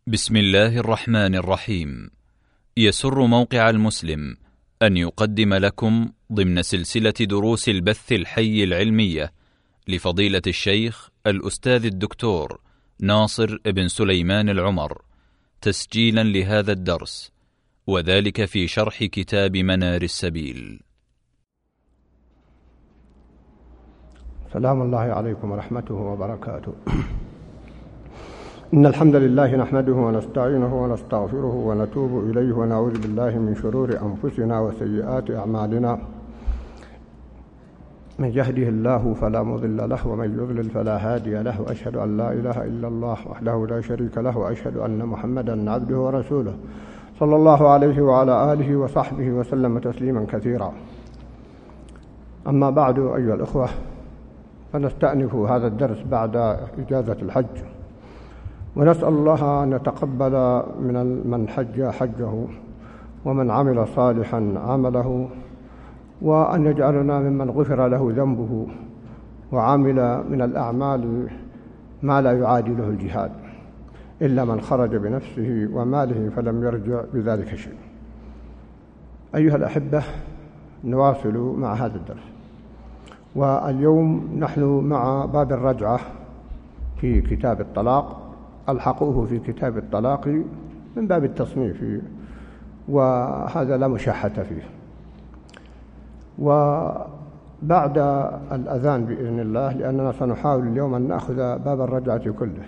بسم الله الرحمن الرحيم. يسر موقع المسلم أن يقدم لكم ضمن سلسلة دروس البث الحي العلمية لفضيلة الشيخ الأستاذ الدكتور ناصر بن سليمان العمر تسجيلا لهذا الدرس، وذلك في شرح كتاب منار السبيل. سلام الله عليكم ورحمته وبركاته. إن الحمد لله نحمده ونستعينه ونستغفره ونتوب إليه ونعوذ بالله من شرور أنفسنا وسيئات أعمالنا. من يهده الله فلا مضل له ومن يضلل فلا هادي له، وأشهد أن لا إله إلا الله وحده لا شريك له، وأشهد أن محمدا عبده ورسوله صلى الله عليه وعلى آله وصحبه وسلم تسليما كثيرا. أما بعد أيها الأخوة، فنستأنف هذا الدرس بعد إجازة الحج، ونسأل الله أن يتقبل من حج حجه ومن عمل صالحا عمله، وأن يجعلنا ممن غفر له ذنبه وعمل من الأعمال ما لا يعادله الجهاد، إلا من خرج بنفسه وماله فلم يرجع بذلك شيء. أيها الأحبة، نواصل مع هذا الدرس، واليوم نحن مع باب الرجعة في كتاب الطلاق. ألحقوه في كتاب الطلاق من باب التصنيف، وهذا لا مشاحة فيه. وبعد الأذان بإذن الله، لأننا سنحاول اليوم أن نأخذ باب الرجعة كله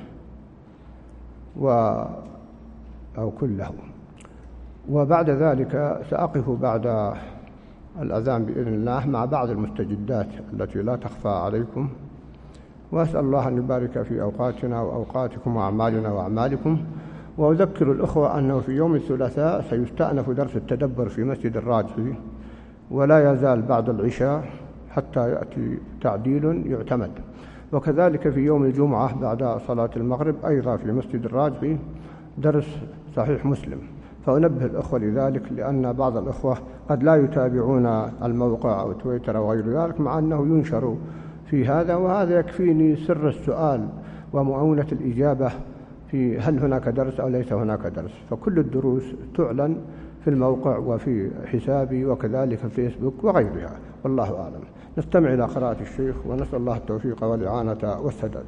أو كله، وبعد ذلك سأقف بعد الأذان بإذن الله مع بعض المستجدات التي لا تخفى عليكم، وأسأل الله أن يبارك في أوقاتنا وأوقاتكم وأعمالنا وأعمالكم. وأذكر الأخوة أنه في يوم الثلاثاء سيستأنف درس التدبر في مسجد الراجحي، ولا يزال بعد العشاء حتى يأتي تعديل يعتمد. وكذلك في يوم الجمعة بعد صلاة المغرب أيضا في مسجد الراجحي درس صحيح مسلم. فأنبه الأخوة لذلك، لأن بعض الأخوة قد لا يتابعون الموقع أو تويتر أو غير ذلك، مع أنه ينشر في هذا، وهذا يكفيني سر السؤال ومعونة الإجابة في هل هناك درس أو ليس هناك درس. فكل الدروس تعلن في الموقع وفي حسابي وكذلك في الفيسبوك وغيرها، والله أعلم. نستمع إلى قراءة الشيخ ونسأل الله التوفيق والإعانة والسداد.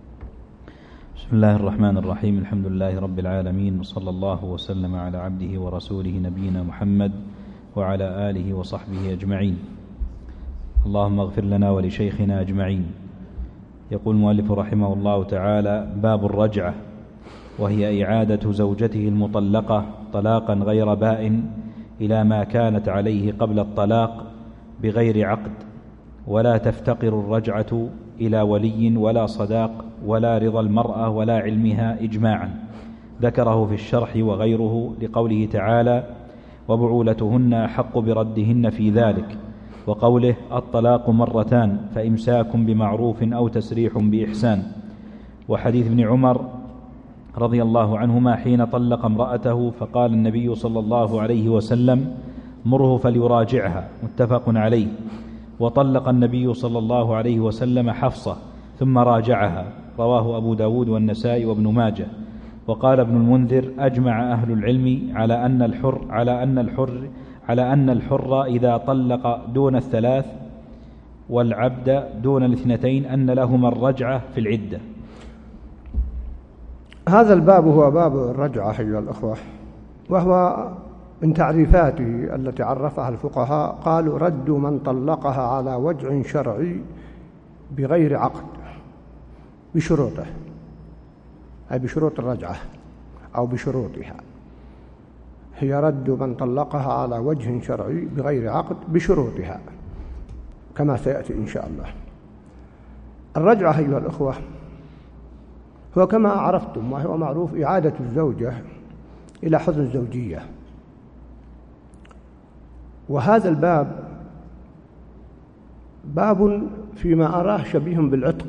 بسم الله الرحمن الرحيم. الحمد لله رب العالمين، وصلى الله وسلم على عبده ورسوله نبينا محمد وعلى آله وصحبه أجمعين. اللهم اغفر لنا ولشيخنا أجمعين. يقول المؤلف رحمه الله تعالى: باب الرجعة، وهي إعادة زوجته المطلقة طلاقا غير بائن إلى ما كانت عليه قبل الطلاق بغير عقد، ولا تفتقر الرجعة إلى ولي ولا صداق ولا رضا المرأة ولا علمها إجماعا، ذكره في الشرح وغيره لقوله تعالى: وبعولتهن أحق بردهن في ذلك، وقوله: الطلاق مرتان فإمساك بمعروف أو تسريح بإحسان، وحديث ابن عمر رضي الله عنهما حين طلق امرأته فقال النبي صلى الله عليه وسلم: مره فليراجعها، متفق عليه. وطلق النبي صلى الله عليه وسلم حفصة ثم راجعها، رواه أبو داود والنسائي وابن ماجه. وقال ابن المنذر: أجمع أهل العلم على أن الحر إذا طلق دون الثلاث والعبد دون الاثنتين أن لهما الرجعة في العدة. هذا الباب هو باب الرجعة أيها الأخوة، وهو من تعريفاته التي عرفها الفقهاء. قالوا: رد من طلقها على وجه شرعي بغير عقد، بشروطه، أي بشروط الرجعة أو بشروطها. هي رد من طلقها على وجه شرعي بغير عقد بشروطها، كما سيأتي إن شاء الله. الرجعة أيها الأخوة هو كما عرفتم وهو معروف إعادة الزوجة إلى حظ الزوجية. وهذا الباب باب فيما أراه شبيه بالعتق.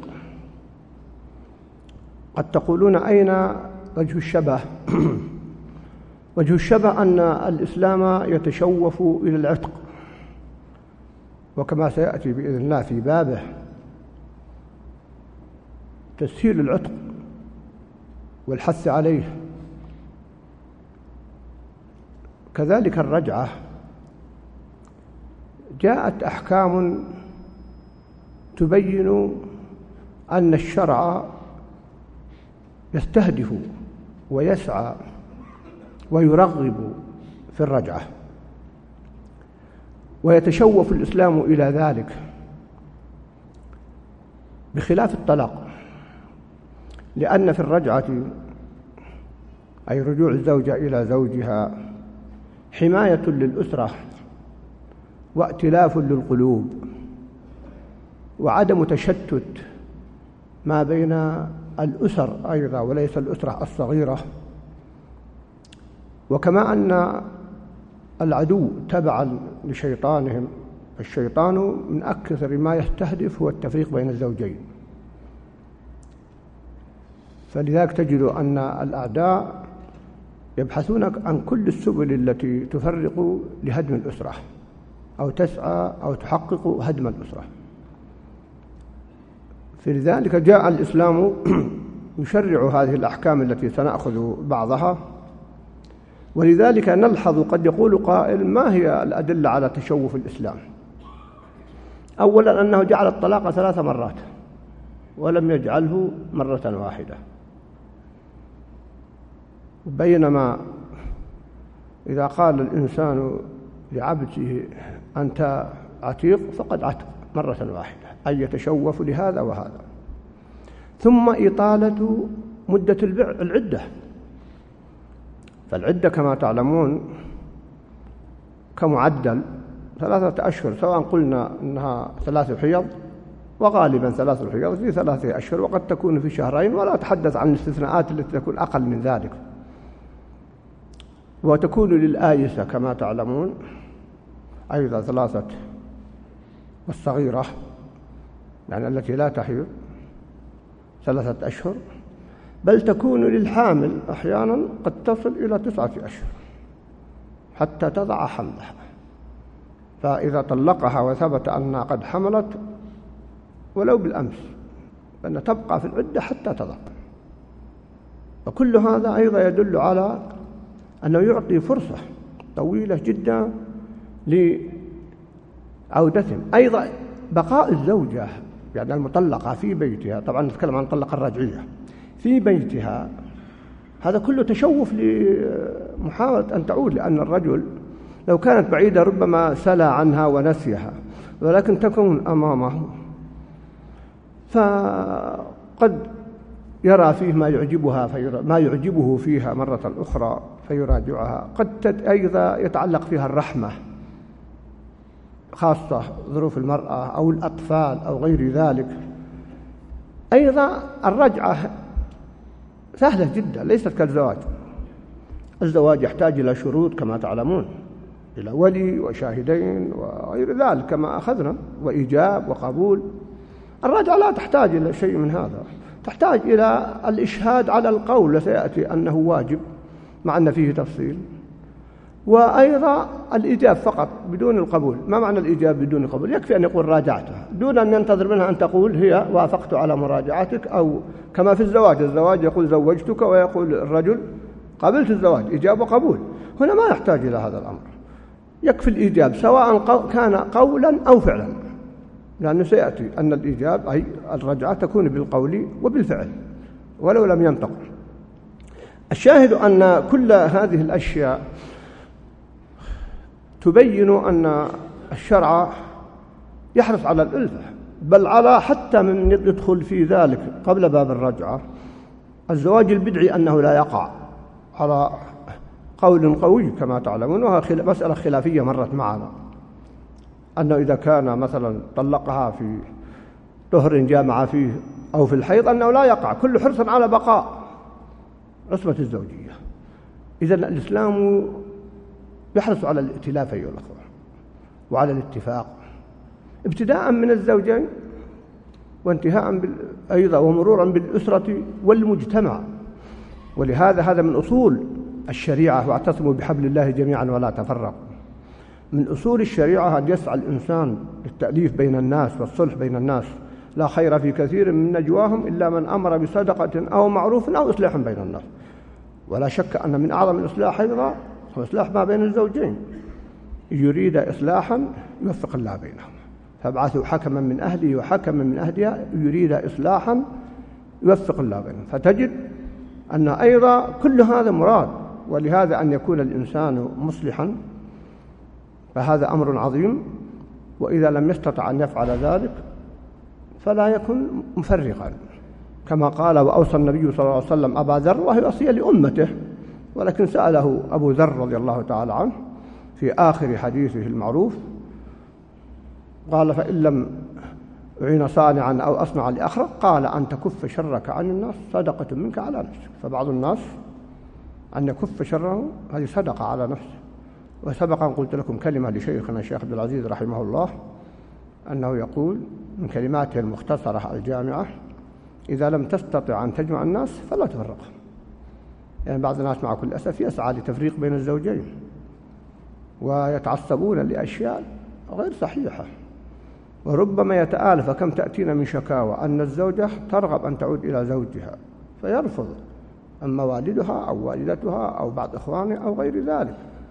قد تقولون: أين وجه الشبه؟ وجه الشبه أن الإسلام يتشوف إلى العتق، وكما سيأتي بإذن الله في بابه تسهيل العتق والحث عليه كذلك الرجعة جاءت أحكام تبين أن الشرع يستهدف ويسعى ويرغب في الرجعة، ويتشوف الإسلام إلى ذلك، بخلاف الطلاق، لأن في الرجعة أي رجوع الزوجة إلى زوجها حماية للأسرة وائتلاف للقلوب وعدم تشتت ما بين الأسر أيضا وليس الأسرة الصغيرة. وكما أن العدو تبعا لشيطانهم، الشيطان من أكثر ما يستهدف هو التفريق بين الزوجين، فلذلك تجد أن الأعداء يبحثون عن كل السبل التي تفرق لهدم الأسرة أو تسعى أو تحقق هدم الأسرة. فلذلك جاء الإسلام يشرع هذه الأحكام التي سنأخذ بعضها. ولذلك نلحظ قد يقول قائل: ما هي الأدلة على تشوف الإسلام؟ أولا أنه جعل الطلاق 3 مرات ولم يجعله مرة واحدة، بينما إذا قال الإنسان لعبده أنت عتيق فقد عتق مرة واحدة، أي يتشوف لهذا وهذا. ثم إطالة مدة العدة، فالعدة كما تعلمون كمعدل 3 أشهر، سواء قلنا أنها 3 حيض، وغالبا 3 حيض في 3 أشهر، وقد تكون في 2 شهرين، ولا أتحدث عن الاستثناءات التي تكون أقل من ذلك. وتكون للآيسة كما تعلمون أيضا 3، والصغيرة يعني التي لا تحيض 3 أشهر، بل تكون للحامل أحيانا قد تصل إلى 9 أشهر حتى تضع حملها، فإذا طلقها وثبت أنها قد حملت ولو بالأمس فإنها تبقى في العدة حتى تضع. وكل هذا أيضا يدل على أنه يعطي فرصة طويلة جدا لعودتهم. أيضا بقاء الزوجة يعني المطلقة في بيتها، طبعا نتكلم عن الطلقة الرجعية، في بيتها، هذا كله تشوف لمحاولة أن تعود، لأن الرجل لو كانت بعيدة ربما سلى عنها ونسيها، ولكن تكون أمامه فقد يرى فيه ما يعجبه فيها مرة أخرى فيراجعها. قد أيضا يتعلق فيها الرحمة، خاصة ظروف المرأة أو الأطفال أو غير ذلك. أيضا الرجعة سهلة جدا، ليست كالزواج. الزواج يحتاج إلى شروط كما تعلمون، إلى ولي وشاهدين وغير ذلك كما أخذنا، وإيجاب وقبول. الرجعة لا تحتاج إلى شيء من هذا، تحتاج إلى الإشهاد على القول، سيأتي أنه واجب مع أن فيه تفصيل، وأيضا الإيجاب فقط بدون القبول. ما معنى الإيجاب بدون القبول؟ يكفي أن يقول راجعتها دون أن ينتظر منها أن تقول هي وافقت على مراجعتك، أو كما في الزواج يقول زوجتك ويقول الرجل قبلت الزواج، إيجاب وقبول. هنا ما يحتاج إلى هذا الأمر، يكفي الإيجاب سواء كان قولا أو فعلا، لأنه سيأتي أن الإيجاب أي الرجعة تكون بالقول وبالفعل ولو لم ينطق. الشاهد أن كل هذه الأشياء تبين أن الشرع يحرص على الألفة، بل على حتى من يدخل في ذلك قبل باب الرجعة الزواج البدعي أنه لا يقع، على قول قوي كما تعلمون، وهي مسألة خلافية مرت معنا، أنه إذا كان مثلا طلقها في طهر جامع فيه أو في الحيض أنه لا يقع، كل حرص على بقاء عصمة الزوجية. إذن الإسلام يحرص على الائتلاف أيها الأخوة وعلى الاتفاق، ابتداء من الزوجين وانتهاء أيضا ومرورا بالأسرة والمجتمع. ولهذا هذا من أصول الشريعة، واعتصموا بحبل الله جميعا ولا تفرقوا. من أصول الشريعة أن يسعى الإنسان للتأليف بين الناس والصلح بين الناس. لا خير في كثير من نجواهم إلا من أمر بصدقة أو معروف أو إصلاح بين الناس. ولا شك أن من أعظم الإصلاح أيضا هو إصلاح ما بين الزوجين، يريد إصلاحا يوفق الله بينهم، فابعثوا حكما من أهله وحكما من أهلها يريد إصلاحا يوفق الله بينهم. فتجد أن أيضا كل هذا مراد، ولهذا أن يكون الإنسان مصلحا فهذا أمر عظيم، وإذا لم يستطع أن يفعل ذلك فلا يكن مفرقا، كما قال وأوصى النبي صلى الله عليه وسلم أبا ذر، وهي وصية لأمته، ولكن سأله أبو ذر رضي الله تعالى عنه في آخر حديثه المعروف قال فإن لم أعين صانعا أو أصنع لأخرق قال أن تكف شرك عن الناس صدقة منك على نفسك. فبعض الناس أن يكف شره هذه صدقة على نفسه. وسبق أن قلت لكم كلمة لشيخنا الشيخ عبد العزيز رحمه الله أنه يقول من كلماته المختصرة الجامعة إذا لم تستطع أن تجمع الناس فلا تفرقهم. يعني بعض الناس مع كل أسف يسعى لتفريق بين الزوجين ويتعصبون لأشياء غير صحيحة، وربما يتآلف. كم تأتينا من شكاوى أن الزوجة ترغب أن تعود إلى زوجها فيرفض، أما والدها أو والدتها أو بعض إخوانها أو غير ذلك.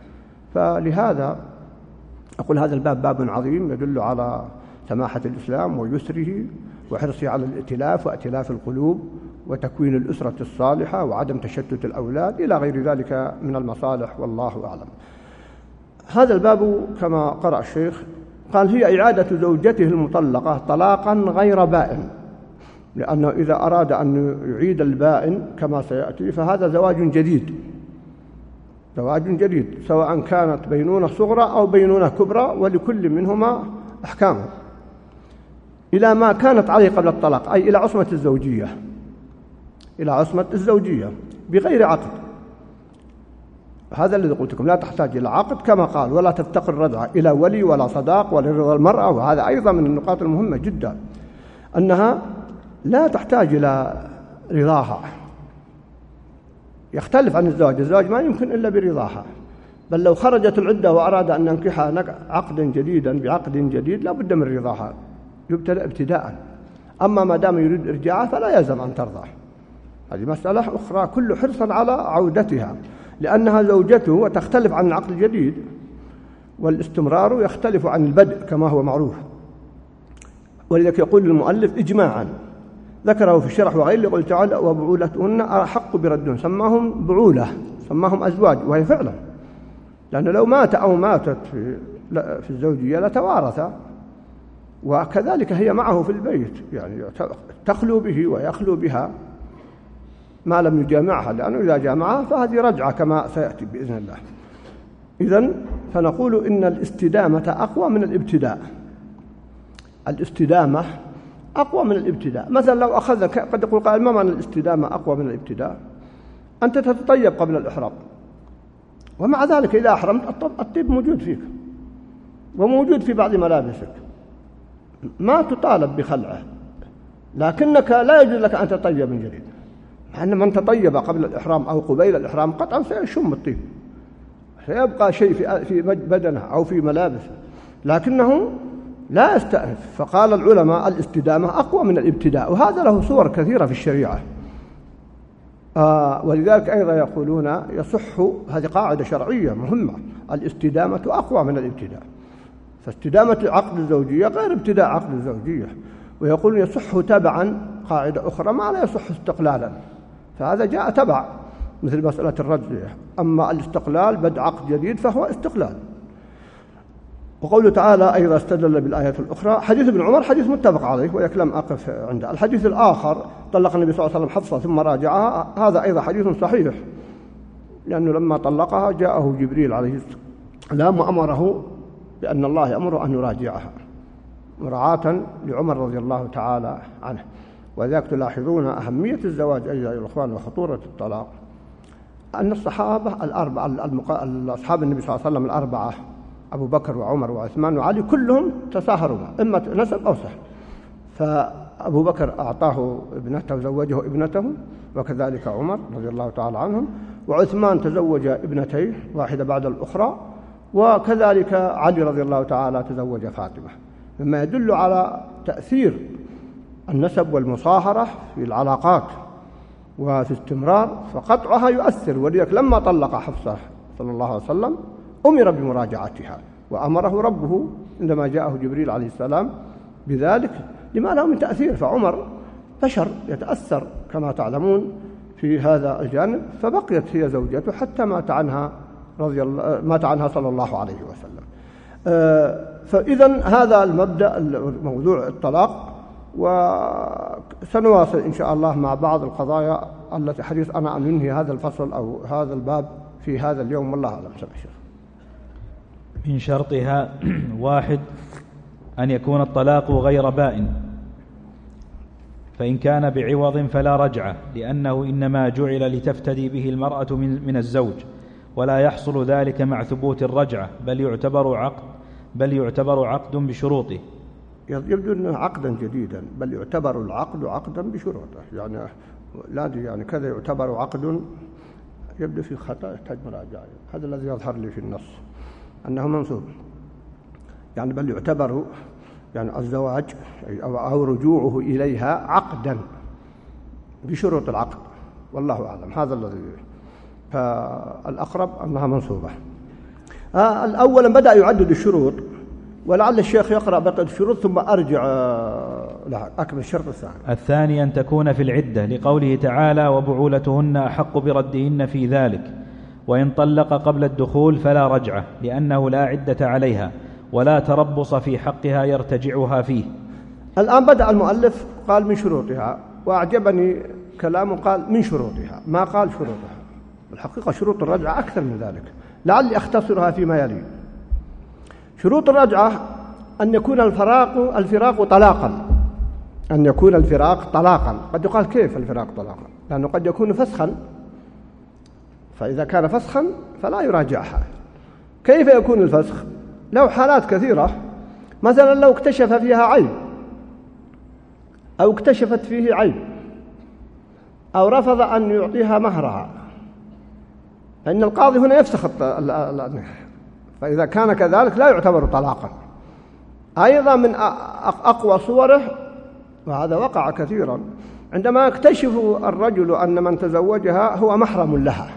فلهذا أقول هذا الباب باب عظيم يدل على سماحة الإسلام ويسره وحرصه على الائتلاف وائتلاف القلوب وتكوين الأسرة الصالحة وعدم تشتت الأولاد إلى غير ذلك من المصالح، والله أعلم. هذا الباب كما قرأ الشيخ قال هي إعادة زوجته المطلقة طلاقا غير بائن، لأنه إذا أراد أن يعيد البائن كما سيأتي فهذا زواج جديد، زواج جديد سواء كانت بينونة صغرى أو بينونة كبرى، ولكل منهما أحكامه إلى ما كانت عليه قبل الطلاق، أي إلى عصمة الزوجية، إلى عصمة الزوجية بغير عقد. هذا الذي قلت لكم لا تحتاج إلى عقد كما قال، ولا تفتقر الرجعة إلى ولي ولا صداق ولا رضا المرأة. وهذا أيضا من النقاط المهمة جدا أنها لا تحتاج إلى رضاها، يختلف عن الزواج. الزواج ما يمكن إلا برضاها، بل لو خرجت العدة وأراد أن ينكحها عقدا جديدا بعقد جديد لا بد من رضاها، يبتدأ ابتداء. أما ما دام يريد إرجاعها فلا يلزم أن ترضى، هذه مسألة أخرى كل حرصا على عودتها، لأنها زوجته وتختلف عن العقد الجديد، والاستمرار يختلف عن البدء كما هو معروف. ولذلك يقول المؤلف إجماعا ذكره في الشرح وغيره، يقول تعالى وبعولتهن أحق بردهن، سماهم بعولة، سماهم أزواج، وهي فعلا، لأنه لو مات أو ماتت في الزوجية لتوارثا، وكذلك هي معه في البيت، يعني تخلو به ويخلو بها ما لم يجامعها، لأنه إذا جامعها فهذه رجعة كما سيأتي بإذن الله. إذن فنقول إن الاستدامة أقوى من الابتداء، الاستدامة أقوى من الابتداء. مثلا لو أخذنا قد يقول قائل ما معنى الاستدامة أقوى من الابتداء؟ أنت تتطيب قبل الإحرام، ومع ذلك إذا أحرمت الطيب موجود فيك وموجود في بعض ملابسك، ما تطالب بخلعه، لكنك لا يجوز لك أن تطيب من جديد. مع أن من تطيب قبل الإحرام أو قبيل الإحرام قطعا سيشم الطيب، سيبقى شيء في بدنه أو في ملابسه، لكنه لا يستأنف. فقال العلماء الاستدامة أقوى من الابتداء، وهذا له صور كثيرة في الشريعة. ولذلك أيضا يقولون يصح، هذه قاعدة شرعية مهمة، الاستدامة أقوى من الابتداء، فاستدامة عقد الزوجية غير ابتداء عقد الزوجية. ويقولون يصح تبعا، قاعدة أخرى ما لا يصح استقلالا، فهذا جاء تبع مثل مسألة الرجعية. أما الاستقلال بدء عقد جديد فهو استقلال. وقوله تعالى أيضا استدل بالآيات الأخرى حديث ابن عمر حديث متفق عليه، ولكن لم أقف عنده. الحديث الآخر طلق النبي صلى الله عليه وسلم حفصة ثم راجعها، هذا أيضا حديث صحيح، لأنه لما طلقها جاءه جبريل عليه السلام وأمره بأن الله يأمره أن يراجعها مراعاة لعمر رضي الله تعالى عنه. وذلك تلاحظون أهمية الزواج أيها الأخوان وخطورة الطلاق، أن الصحابة الأربعة أصحاب النبي صلى الله عليه وسلم الأربعة أبو بكر وعمر وعثمان وعلي كلهم تساهروا، إما نسب أو سهل. فأبو بكر أعطاه ابنته وزوجه ابنته، وكذلك عمر رضي الله تعالى عنهم، وعثمان تزوج ابنتيه واحدة بعد الأخرى، وكذلك علي رضي الله تعالى تزوج فاطمة، مما يدل على تأثير النسب والمصاهرة في العلاقات وفي استمرار، فقطعها يؤثر. ولذلك لما طلق حفصة صلى الله عليه وسلم أمر بمراجعتها، وأمره ربه عندما جاءه جبريل عليه السلام بذلك لما له من تأثير. فعمر بشر يتأثر كما تعلمون في هذا الجانب، فبقيت هي زوجته حتى مات عنها صلى الله عليه وسلم. فإذا هذا المبدأ موضوع الطلاق، وسنواصل إن شاء الله مع بعض القضايا التي حديث أنا أن ننهي هذا الفصل أو هذا الباب في هذا اليوم، والله أعلم. من شرطها 1 أن يكون الطلاق غير بائن، فإن كان بعوض فلا رجعة، لأنه إنما جعل لتفتدي به المرأة من الزوج، ولا يحصل ذلك مع ثبوت الرجعة، بل يعتبر عقد بشروطه. يبدو أنه عقدا جديدا، بل يعتبر العقد عقدا بشروطه، يعني كذا يعتبر عقد، يبدو في خطأ يحتاج مراجعة. هذا الذي يظهر لي في النص أنه منصوب، يعني بل يعتبر يعني الزواج أو رجوعه إليها عقدا بشروط العقد، والله أعلم. هذا الذي فالأقرب أنها منصوبة. الأول بدأ يعدد الشروط، ولعل الشيخ يقرأ بقية الشروط ثم أرجع أكمل الشرط الثاني أن تكون في العدة، لقوله تعالى: وبعولتهن أحق بردهن في ذلك، وإن طلق قبل الدخول فلا رجعة، لأنه لا عدة عليها ولا تربص في حقها يرتجعها فيه. الآن بدأ المؤلف قال من شروطها، وأعجبني كلامه قال من شروطها، ما قال شروطها. الحقيقة شروط الرجعة أكثر من ذلك، لعلي أختصرها فيما يلي. شروط الرجعة أن يكون الفراق طلاقا، أن يكون الفراق طلاقا. قد يقال كيف الفراق طلاقا؟ لأنه قد يكون فسخا، فإذا كان فسخا فلا يراجعها. كيف يكون الفسخ؟ له حالات كثيرة، مثلا لو اكتشف فيها عيب أو اكتشفت فيه عيب أو رفض أن يعطيها مهرها، فإن القاضي هنا يفسخ النكاح، فإذا كان كذلك لا يعتبر طلاقا. أيضا من أقوى صوره، وهذا وقع كثيرا، عندما يكتشف الرجل أن من تزوجها هو محرم لها،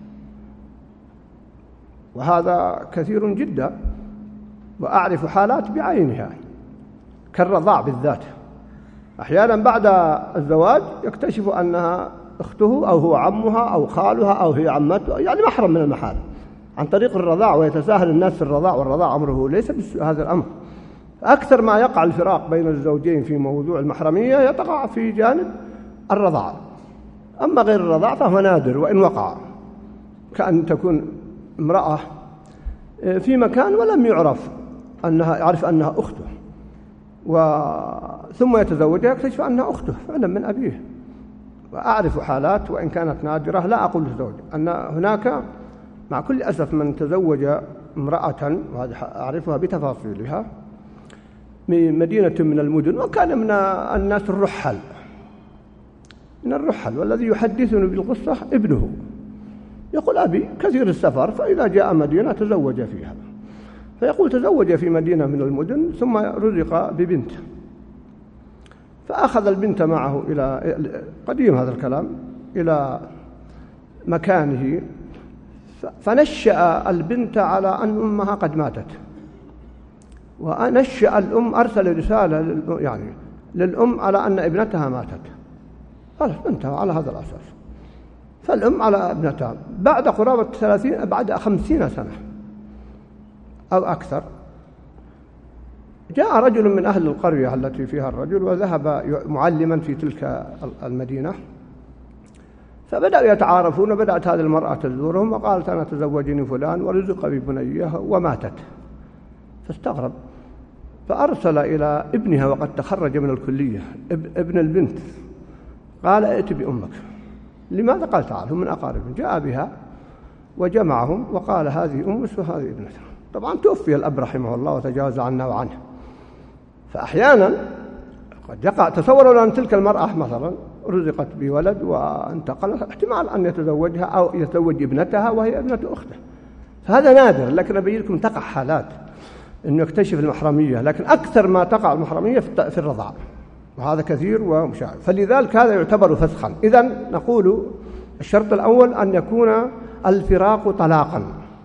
وهذا كثير جدا، وأعرف حالات بعينها كالرضاع بالذات. أحيانا بعد الزواج يكتشف أنها أخته أو هو عمها أو خالها أو هي عمته، يعني محرم من المحارم، عن طريق الرضاع، ويتساهل الناس في الرضاع، والرضاع أمره ليس هذا الأمر. أكثر ما يقع الفراق بين الزوجين في موضوع المحرمية يقع في جانب الرضاع، أما غير الرضاع فهو نادر وإن وقع، كأن تكون امرأة في مكان ولم يعرف يعرف أنها أخته، ثم يتزوجها يكتشف أنها أخته فعلا من أبيه. وأعرف حالات وإن كانت نادرة، لا أقول تزوج، أن هناك مع كل أسف من تزوج امرأة، وهذا أعرفها بتفاصيلها، من مدينة من المدن، وكان من الناس الرحل، والذي يحدثني بالقصة ابنه يقول: أبي كثير السفر، فإذا جاء مدينة تزوج فيها. فيقول: تزوج في مدينة من المدن ثم رزق ببنت، فأخذ البنت معه إلى قديم هذا الكلام إلى مكانه، فنشأ البنت على أن أمها قد ماتت، ونشأ الأم أرسل رسالة للأم على أن ابنتها ماتت، خلاص انتهى على هذا الأساس. فالأم على ابنتها بعد قرابة 50 سنة أو أكثر، جاء رجل من أهل القرية التي فيها الرجل، وذهب معلما في تلك المدينة، فبدأوا يتعارفون. وبدأت هذه المرأة تزورهم وقالت: أنا تزوجني فلان ورزق ببنيه وماتت. فاستغرب، فأرسل إلى ابنها وقد تخرج من الكلية، ابن البنت، قال: ائت بأمك. لماذا؟ قال: تعال، هم من أقاربهم. جاء بها وجمعهم وقال: هذه أمس وهذه ابنتها. طبعا توفي الأب رحمه الله وتجاوز عنا وعنه. فأحيانا قد يقع، تصوروا أن تلك المرأة مثلا رزقت بولد وانتقلت، احتمال أن يتزوجها أو يتزوج ابنتها وهي ابنة أخته، فهذا نادر. لكن أبين لكم تقع حالات أنه يكتشف المحرمية، لكن أكثر ما تقع المحرمية في الرضاعة، وهذا كثير ومشاهد، فلذلك هذا يعتبر فسخا. إذن نقول الشرط الأول أن يكون الفراق طلاقا،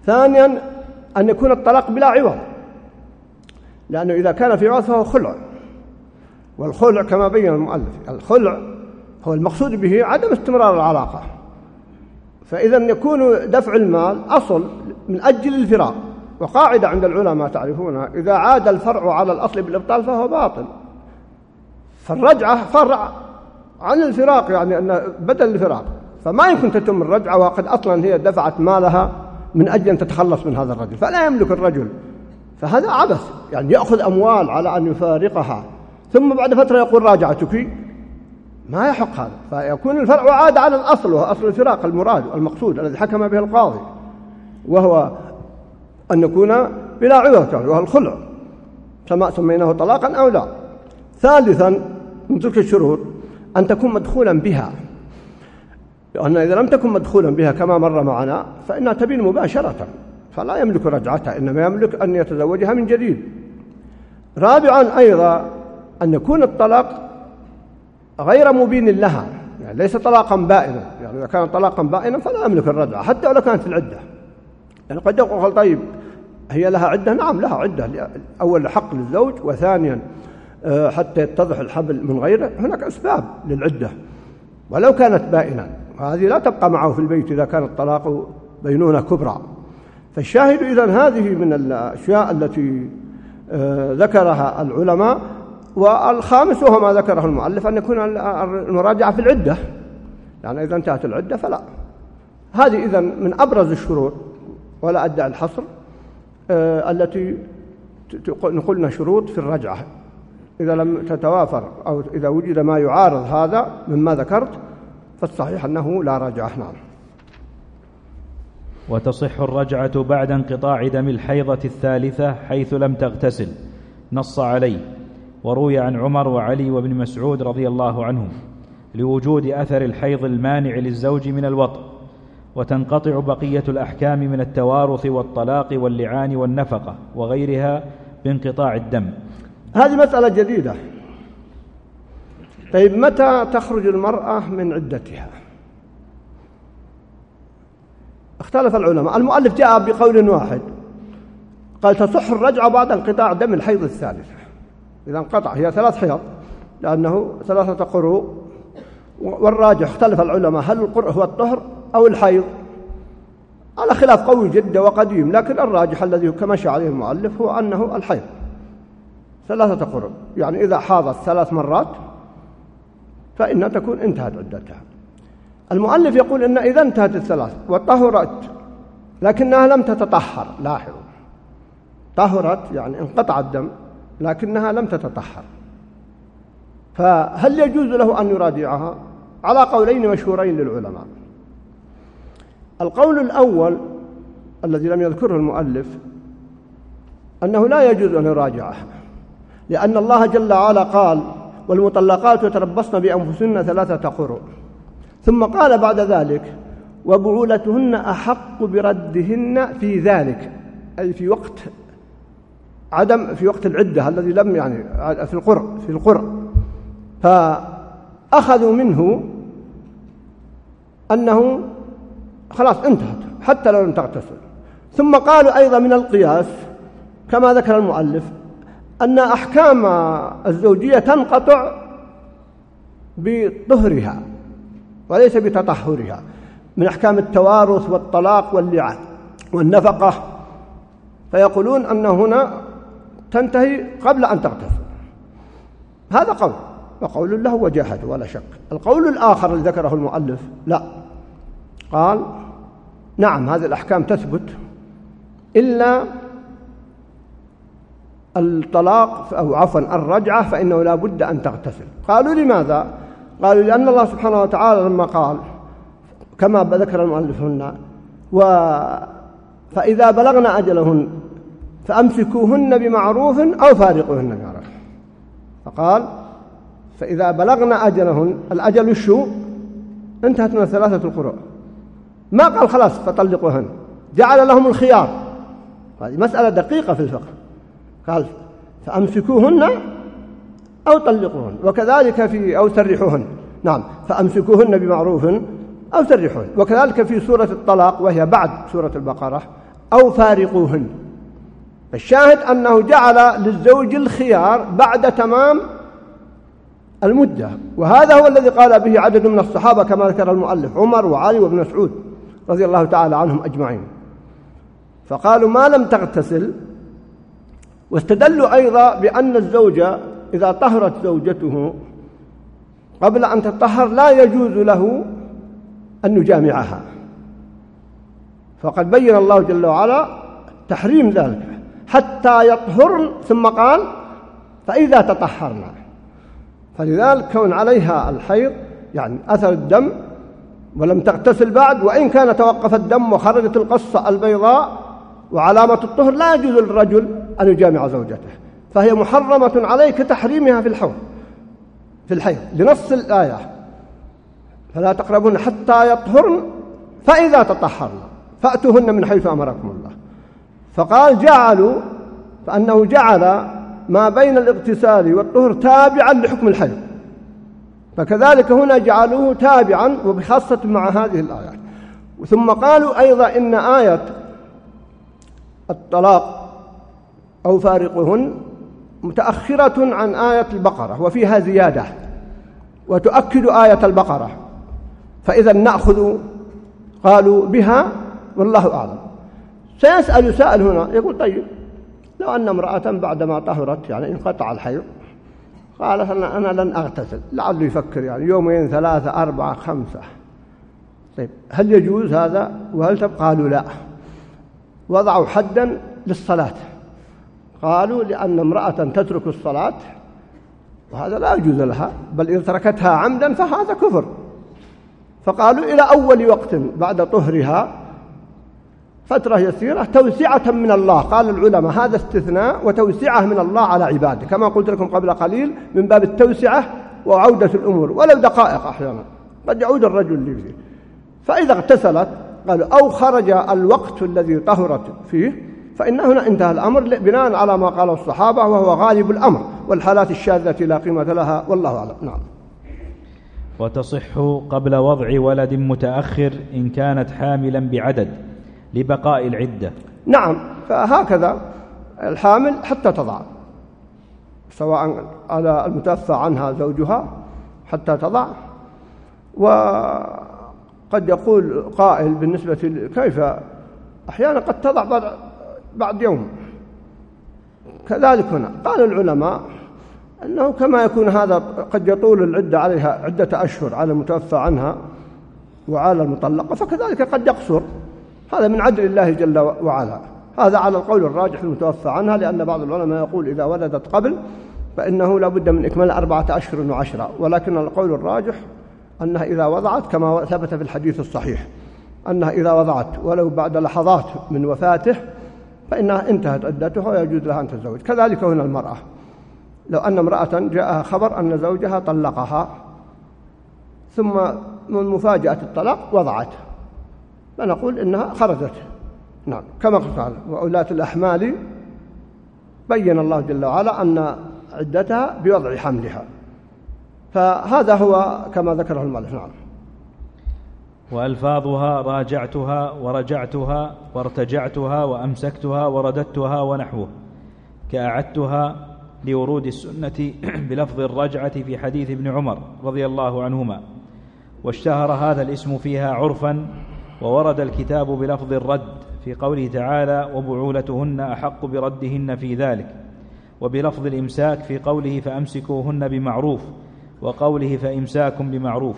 ثانيا أن يكون الطلاق بلا عوض، لأنه إذا كان في عوض فهو خلع، والخلع كما بين المؤلف الخلع هو المقصود به عدم استمرار العلاقة، فإذا يكون دفع المال أصل من أجل الفراق، وقاعدة عند العلماء تعرفونها: إذا عاد الفرع على الأصل بالإبطال فهو باطل. فالرجعة فرع عن الفراق، يعني أن بدل الفراق، فما يمكن تتم الرجعة وقد أصلا هي دفعت مالها من أجل أن تتخلص من هذا الرجل، فلا يملك الرجل، فهذا عبث، يعني يأخذ أموال على أن يفارقها ثم بعد فترة يقول راجعتك، ما يحق هذا. فيكون الفرع عاد على الأصل، وهو أصل الفراق المراد المقصود الذي حكم به القاضي، وهو أن يكون بلا عوض، وهو الخلع سواء سميناه طلاقا أو لا. ثالثا من تلك الشروط أن تكون مدخولا بها، لأن إذا لم تكن مدخولا بها كما مر معنا فإنها تبين مباشرة، فلا يملك رجعتها، إنما يملك أن يتزوجها من جديد. رابعا أيضا أن يكون الطلاق غير مبين لها، يعني ليس طلاقا بائنا، يعني إذا كان طلاقا بائنا فلا يملك الرجعة حتى ولو كانت في العدة. يعني قد يقول طيب هي لها عدة، نعم لها عدة، أول حق للزوج، وثانيا حتى يتضح الحبل من غيره، هناك أسباب للعدة ولو كانت بائنا، وهذه لا تبقى معه في البيت إذا كان الطلاق بينونة كبرى. فالشاهد إذن هذه من الأشياء التي ذكرها العلماء. والخامس وهو ما ذكره المؤلف أن يكون المراجعة في العدة، يعني إذا انتهت العدة فلا. هذه إذن من أبرز الشروط، ولا أدعي الحصر، التي نقولنا شروط في الرجعة. إذا لم تتوافر أو إذا وجد ما يعارض هذا مما ذكرت فالصحيح أنه لا رجعة. نعم. وتصح الرجعة بعد انقطاع دم الحيضة الثالثة حيث لم تغتسل، نص عليه، وروي عن عمر وعلي وابن مسعود رضي الله عنهم لوجود أثر الحيض المانع للزوج من الوطء، وتنقطع بقية الأحكام من التوارث والطلاق واللعان والنفقة وغيرها بانقطاع الدم. هذه مسألة جديدة. طيب متى تخرج المرأة من عدتها؟ اختلف العلماء. المؤلف جاء بقول واحد، قال تصح الرجعة بعد انقطاع دم الحيض الثالثة. إذا انقطع، هي 3 حيض لأنه 3 قروء، والراجح اختلف العلماء هل القرء هو الطهر أو الحيض، على خلاف قوي جدا وقديم، لكن الراجح الذي كما شاء عليه المؤلف هو أنه الحيض 3 قروء، يعني إذا حاضت 3 مرات فإنها تكون انتهت عدتها. المؤلف يقول إن إذا انتهت 3 وطهرت لكنها لم تتطهر، لاحظوا، طهرت يعني انقطع الدم لكنها لم تتطهر، فهل يجوز له أن يراجعها؟ على قولين مشهورين للعلماء. القول الأول الذي لم يذكره المؤلف أنه لا يجوز أن يراجعها، لأن الله جل وعلا قال والمطلقات يتربصن بأنفسهن 3 قروء، ثم قال بعد ذلك وبعولتهن أحق بردهن في ذلك، أي في وقت العدة الذي لم يعني في القرء، فأخذوا منه أنه خلاص انتهت حتى لو لم تغتسل. ثم قالوا أيضا من القياس كما ذكر المؤلف أن أحكام الزوجية تنقطع بطهرها وليس بتطهرها، من أحكام التوارث والطلاق واللعان والنفقة، فيقولون أن هنا تنتهي قبل أن تغتسل. هذا قول، وقول له وجاهة ولا شك. القول الآخر الذي ذكره المؤلف لا، قال نعم هذه الأحكام تثبت إلا الطلاق أو عفوا الرجعة فإنه لا بد أن تغتسل. قالوا لماذا؟ قالوا لأن الله سبحانه وتعالى لما قال كما ذكر المؤلف هنا فإذا بلغن أجلهن فأمسكوهن بمعروف أو فارقوهن بمعروف، فقال فإذا بلغن أجلهن، الأجل الشو انتهت من 3 القروء، ما قال خلاص فطلقوهن، جعل لهم الخيار. هذه مسألة دقيقة في الفقه، قال فأمسكوهن أو طلقوهن، وكذلك أو سرحوهن، نعم فأمسكوهن بمعروف أو سرحوهن، وكذلك في سورة الطلاق وهي بعد سورة البقرة أو فارقوهن. الشاهد أنه جعل للزوج الخيار بعد تمام المدة، وهذا هو الذي قال به عدد من الصحابة كما ذكر المؤلف، عمر وعلي وابن مسعود رضي الله تعالى عنهم أجمعين. فقالوا ما لم تغتسل، واستدلوا أيضا بأن الزوجة إذا طهرت زوجته قبل أن تطهر لا يجوز له أن يجامعها، فقد بين الله جل وعلا تحريم ذلك حتى يطهرن، ثم قال فإذا تطهرنا. فلذلك كون عليها الحيض يعني أثر الدم ولم تغتسل بعد، وإن كان توقف الدم وخرجت القصة البيضاء وعلامة الطهر، لا يجوز للرجل أن يجامع زوجته، فهي محرمة عليه كتحريمها في الحيض لنص الآية فلا تقربون حتى يطهرن فإذا تطهرن فأتوهن من حيث أمركم الله. فقال فأنه جعل ما بين الاغتسال والطهر تابعا لحكم الحيض، فكذلك هنا جعلوه تابعا وبخاصة مع هذه الآيات. ثم قالوا أيضا إن آية الطلاق أو فارقهن متأخرة عن آية البقرة وفيها زيادة وتؤكد آية البقرة، فإذا نأخذ قالوا بها والله أعلم. سيسأل سائل هنا يقول طيب لو أن امرأة بعدما طهرت يعني انقطع الحيض قالت أنا لن أغتسل، لعله يفكر يعني يومين 3 4 5، طيب هل يجوز هذا وهل تبقى؟ قالوا لا، وضعوا حدا للصلاة، قالوا لأن امرأة تترك الصلاة وهذا لا يجوز لها، بل إذا تركتها عمدا فهذا كفر، فقالوا إلى أول وقت بعد طهرها فترة يسيرة توسعة من الله. قال العلماء هذا استثناء وتوسعة من الله على عباده، كما قلت لكم قبل قليل من باب التوسعة وعودة الأمور ولو دقائق، أحيانا قد يعود الرجل لفيه. فإذا اغتسلت قالوا أو خرج الوقت الذي طهرت فيه فإن هنا انتهى الأمر بناء على ما قاله الصحابة وهو غالب الأمر، والحالات الشاذة لا قيمة لها والله أعلم. نعم. وتصح قبل وضع ولد متأخر إن كانت حاملا بعدد لبقاء العدة. نعم، فهكذا الحامل حتى تضع، سواء على المتوفى عنها زوجها حتى تضع. وقد يقول قائل بالنسبة كيف أحيانا قد تضع بعد يوم، كذلك هنا قال العلماء أنه كما يكون هذا قد يطول العدة عليها عدة أشهر على المتوفى عنها وعلى المطلقة، فكذلك قد يقصر، هذا من عدل الله جل وعلا. هذا على القول الراجح المتوفى عنها، لأن بعض العلماء يقول إذا ولدت قبل فإنه لا بد من إكمال 4 أشهر و10، ولكن القول الراجح أنها إذا وضعت كما ثبت في الحديث الصحيح أنها إذا وضعت ولو بعد لحظات من وفاته فإنها انتهت عدتها ويجوز لها أن تتزوج. كذلك هنا المرأة، لو أن امرأة جاءها خبر أن زوجها طلقها ثم من مفاجأة الطلاق وضعت، فنقول إنها خرجت. نعم، كما قال وأولاة الأحمال بين الله جل وعلا أن عدتها بوضع حملها، فهذا هو كما ذكره المؤلف. نعم. وألفاظها راجعتها ورجعتها وارتجعتها وأمسكتها ورددتها ونحوه كأعدتها لورود السنة بلفظ الرجعة في حديث ابن عمر رضي الله عنهما، واشتهر هذا الاسم فيها عرفا، وورد الكتاب بلفظ الرد في قوله تعالى وبعولتهن أحق بردهن في ذلك، وبلفظ الإمساك في قوله فأمسكوهن بمعروف وقوله فإمساك بمعروف.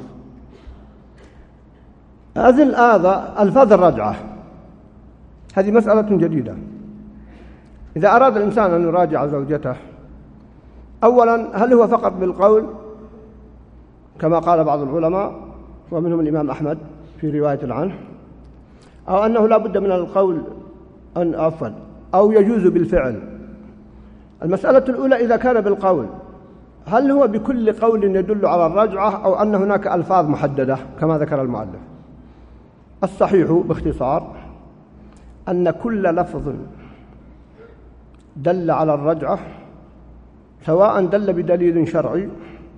هذه ألفاظ الرجعة هذه مسألة جديدة. إذا أراد الإنسان أن يراجع زوجته أولا هل هو فقط بالقول كما قال بعض العلماء ومنهم الإمام أحمد في رواية عنه، أو أنه لا بد من القول أو يجوز بالفعل؟ المسألة الأولى إذا كان بالقول هل هو بكل قول يدل على الرجعة أو أن هناك ألفاظ محددة كما ذكر المؤلف؟ الصحيح باختصار أن كل لفظ دل على الرجعة سواء دل بدليل شرعي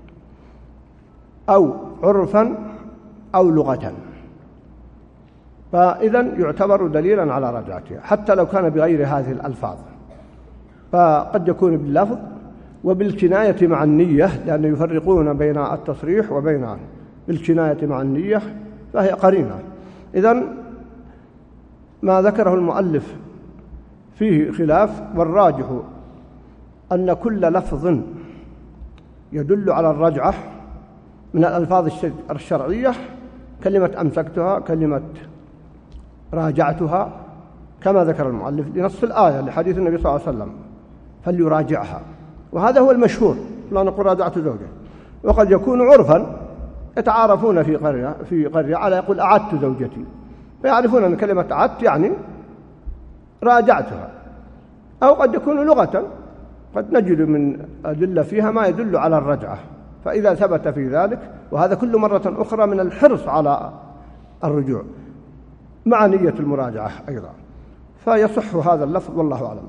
أو عرفا أو لغة، فإذا يعتبر دليلا على رجعتها حتى لو كان بغير هذه الألفاظ، فقد يكون باللفظ وبالكناية مع النية، لأن يفرقون بين التصريح وبين بالكناية مع النية، فهي قرينة. إذن ما ذكره المؤلف فيه خلاف، والراجح أن كل لفظ يدل على الرجعة من الألفاظ الشرعية، كلمة أمسكتها، كلمة راجعتها، كما ذكر المؤلف لنص الآية لحديث النبي صلى الله عليه وسلم فليراجعها، وهذا هو المشهور، لا نقول راجعت زوجه. وقد يكون عرفا يتعارفون في قرية على يقول أعدت زوجتي، فيعرفون أن كلمة أعدت يعني راجعتها. أو قد يكون لغة، قد نجد من أدلة فيها ما يدل على الرجعة، فإذا ثبت في ذلك، وهذا كل مرة أخرى من الحرص على الرجوع مع نية المراجعة أيضا، فيصح هذا اللفظ والله أعلم.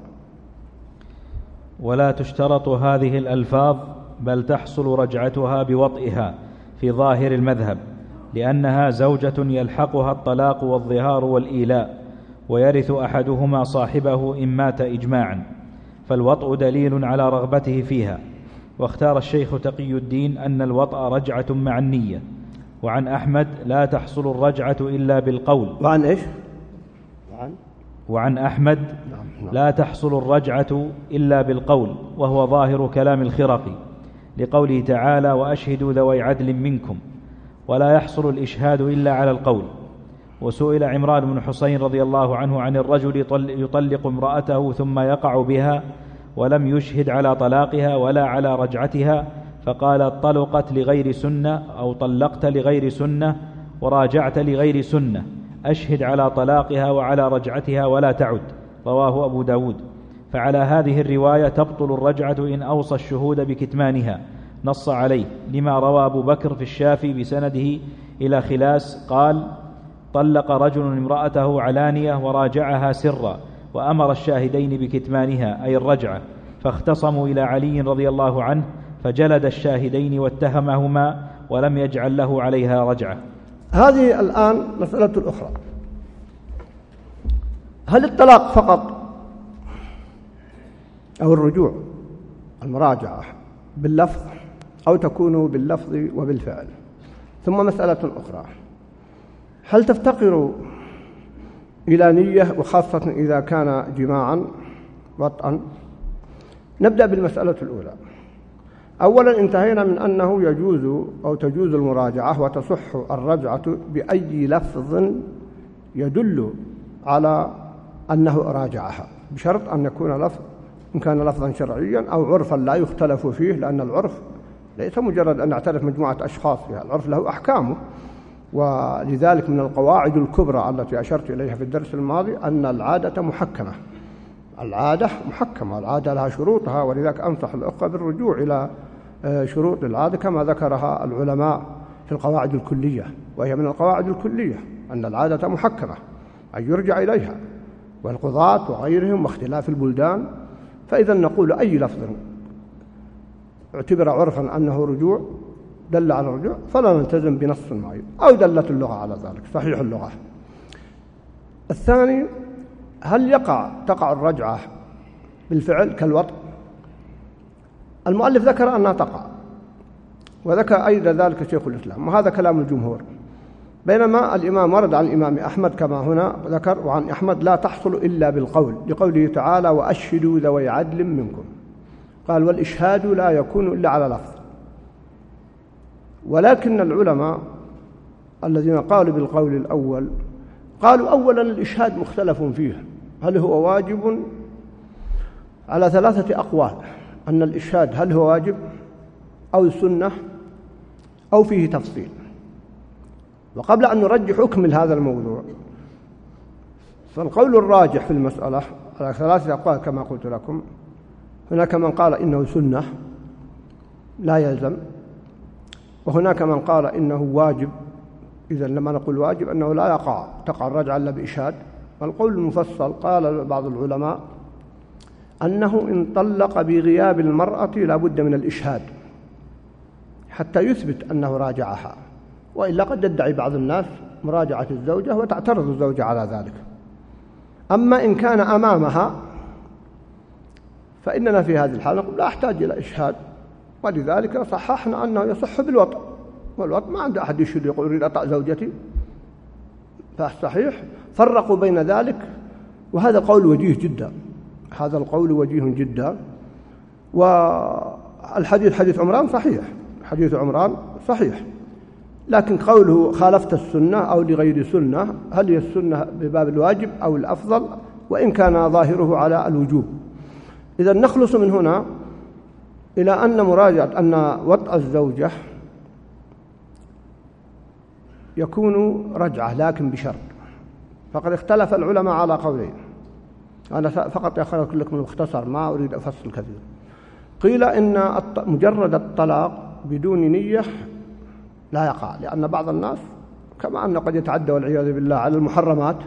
ولا تشترط هذه الألفاظ، بل تحصل رجعتها بوطئها في ظاهر المذهب، لأنها زوجة يلحقها الطلاق والظهار والإيلاء، ويرث أحدهما صاحبه إن مات إجماعا، فالوطء دليل على رغبته فيها. واختار الشيخ تقي الدين أن الوطء رجعة مع النية. وعن أحمد لا تحصل الرجعة إلا بالقول. وعن إيش؟ وعن أحمد لا تحصل الرجعة إلا بالقول، وهو ظاهر كلام الخرقي، لقوله تعالى وأشهدوا ذوي عدل منكم، ولا يحصل الإشهاد إلا على القول. وسئل عمران بن حسين رضي الله عنه عن الرجل يطلق امرأته ثم يقع بها ولم يشهد على طلاقها ولا على رجعتها، فقال طلقت لغير سنة أو طلقت لغير سنة وراجعت لغير سنة، أشهد على طلاقها وعلى رجعتها ولا تعد. رواه أبو داود. فعلى هذه الرواية تبطل الرجعة إن أوصى الشهود بكتمانها، نص عليه، لما روى أبو بكر في الشافي بسنده إلى خلاس قال طلق رجل امرأته علانية وراجعها سرا، وأمر الشاهدين بكتمانها أي الرجعة، فاختصموا إلى علي رضي الله عنه فجلد الشاهدين واتهمهما ولم يجعل له عليها رجعة. هذه الآن مسألة أخرى، هل الطلاق فقط أو الرجوع المراجعة باللفظ أو تكون باللفظ وبالفعل؟ ثم مسألة أخرى، هل تفتقر إلى نية، وخاصة إذا كان جماعا وطئا؟ نبدأ بالمسألة الأولى. أولا انتهينا من أنه يجوز أو تجوز المراجعة وتصح الرجعة بأي لفظ يدل على أنه راجعها، بشرط أن يكون لفظ، إن كان لفظا شرعيا أو عرفا لا يختلف فيه، لأن العرف ليس مجرد أن نعترف مجموعة أشخاص فيها، العرف له أحكامه. ولذلك من القواعد الكبرى التي أشرت إليها في الدرس الماضي أن العادة محكمة، العادة محكمة، العادة لها شروطها، ولذلك أنصح الأخوة بالرجوع إلى شروط العادة كما ذكرها العلماء في القواعد الكلية، وهي من القواعد الكلية أن العادة محكمة أن يرجع إليها، والقضاة وغيرهم واختلاف البلدان. فإذا نقول أي لفظ اعتبر عرفا أنه رجوع دل على الرجوع فلا نلتزم بنص معين، أو دلت اللغة على ذلك، صحيح اللغة. الثاني، هل تقع الرجعة بالفعل كالوطء؟ المؤلف ذكر أنها تقع، وذكر أيضا ذلك شيخ الإسلام، وهذا كلام الجمهور، بينما الإمام ورد عن الإمام أحمد كما هنا ذكر، وعن أحمد لا تحصل إلا بالقول، لقوله تعالى وأشهدوا ذوي عدل منكم، قال والإشهاد لا يكون إلا على لفظ. ولكن العلماء الذين قالوا بالقول الأول قالوا أولا الإشهاد مختلف فيه، هل هو واجب؟ على 3 أقوال، أن الإشهاد هل هو واجب أو سنة أو فيه تفصيل. وقبل أن نرجح أكمل هذا الموضوع، فالقول الراجح في المسألة على 3 أقوال كما قلت لكم. هناك من قال إنه سنة لا يلزم، وهناك من قال إنه واجب، إذن لما نقول واجب أنه لا تقع الرجعة إلا بإشهاد. والقول المفصل قال بعض العلماء أنه إن طلق بغياب المرأة لا بد من الإشهاد حتى يثبت أنه راجعها، وإلا قد يدعي بعض الناس مراجعة الزوجة وتعترض الزوجة على ذلك. أما إن كان أمامها فإننا في هذه الحالة نقول لا أحتاج إلى إشهاد، ولذلك صححنا أنه يصح بالوطء، والوطء ما عنده أحد يشهد يقول يريد أطأ زوجتي، فالصحيح فرقوا بين ذلك، وهذا قول وجيه جدا، هذا القول وجيه جدا. والحديث حديث عمران صحيح، حديث عمران صحيح، لكن قوله خالفت السنة أو لغير سنة، هل هي السنة بباب الواجب أو الأفضل، وإن كان ظاهره على الوجوب. إذا نخلص من هنا إلى أن مراجعة أن وطأ الزوجة يكون رجعة لكن بشرط. فقد اختلف العلماء على قولين، أنا فقط أخذ لكم المختصر ما أريد أفصل كثير. قيل إن مجرد الطلاق بدون نية لا يقع، لأن بعض الناس كما أنه قد يتعدى والعياذ بالله على المحرمات،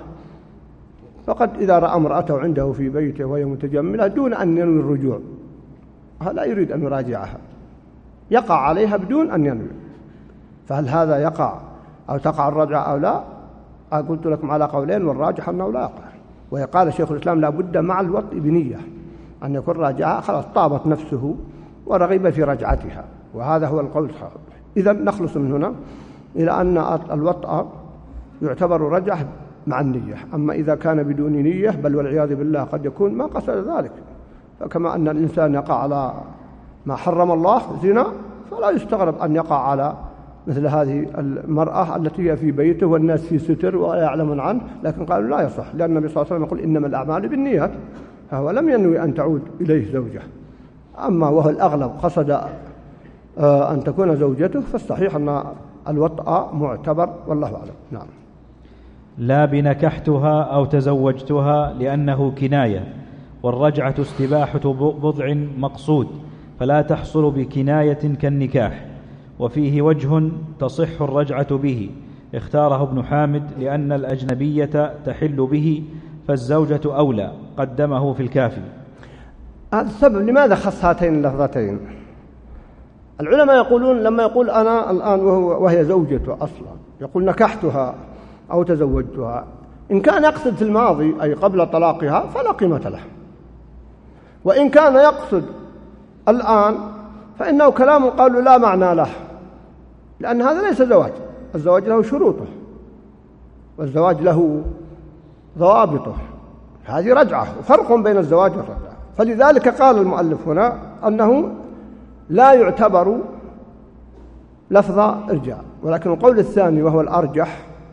فقد إذا رأى امرأته عنده في بيته وهي متجملة دون أن ينوي الرجوع، لا يريد أن يراجعها، يقع عليها بدون أن ينوي. فهل هذا يقع أو تقع الرجعة أو لا؟ قلت لكم على قولين، والراجح أنه لا يقع. وقال شيخ الإسلام لا بد مع الوطء بنية أن يكون راجعها، خلاص طابت نفسه ورغب في رجعتها، وهذا هو القول الصحيح. إذا نخلص من هنا إلى أن الوطء يعتبر رجعة مع النية. أما إذا كان بدون نية بل والعياذ بالله قد يكون ما قصد ذلك، فكما أن الإنسان يقع على ما حرم الله زنا، فلا يستغرب أن يقع على مثل هذه المرأة التي هي في بيته والناس في ستر ولا يعلمون عنه، لكن قالوا لا يصح، لأن النبي صلى الله عليه وسلم يقول إنما الأعمال بالنيات، فهو لم ينوي أن تعود إليه زوجة. أما وهو الأغلب قصد أن تكون زوجته، فالصحيح أن الوطأ معتبر والله أعلم. نعم. لا بنكحتها أو تزوجتها لأنه كناية، والرجعة استباحة بضع مقصود، فلا تحصل بكناية كالنكاح، وفيه وجه تصح الرجعة به اختاره ابن حامد لأن الأجنبية تحل به، فالزوجة أولى، قدمه في الكافي. هذا السبب لماذا خص هاتين اللفظتين؟ العلماء يقولون لما يقول أنا الآن وهي زوجته أصلا، يقول نكحتها أو تزوجتها، إن كان يقصد في الماضي أي قبل طلاقها فلا قيمة له، وإن كان يقصد الآن فإنه كلام قالوا لا معنى له، لأن هذا ليس زواج، الزواج له شروطه والزواج له ضوابطه، هذه رجعة، وفرق بين الزواج والرجعة. فلذلك قال المؤلف هنا أنه لا يعتبر لفظ إرجاع، ولكن القول الثاني وهو الأرجح